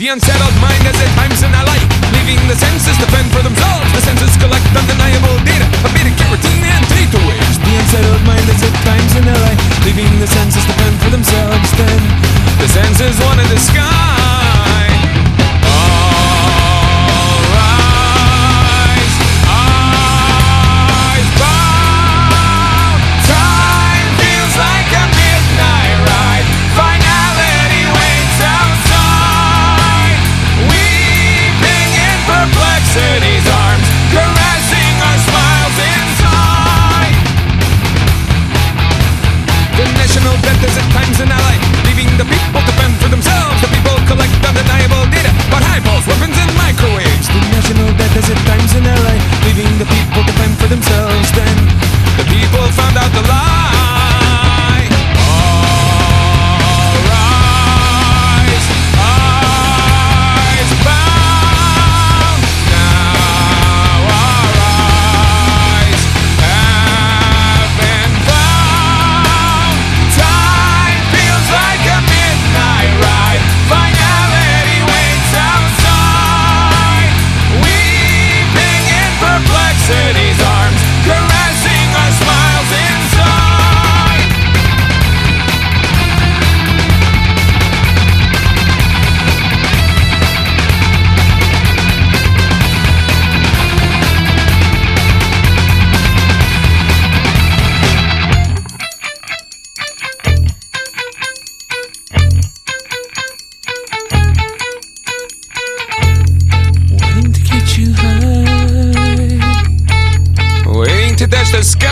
The unsettled mind is at times in a light, leaving the senses to fend for themselves. The senses collect undeniable data of beta carotene and theta waves. The unsettled mind is at times in a light, leaving the senses to fend for themselves. Then the senses one in the sky. All rise, eyes bound. Time feels like a midnight ride. Finality waits outside. Weeping in perplexity's arms, caressing our smiles inside. The national debt is at times in our life, leaving the people to fend for themselves. The people collect undeniable data about high pulse weapons and microwaves. The national debt is at times in our life, leaving the people to fend for themselves. Then the people found out the lie. All rise, eyes bound. Now our eyes have been found. Time feels like a midnight ride. Finality waits outside. Weeping in perplexity's arms, caressing our smiles inside. Waiting to get you high, waiting to touch the sky.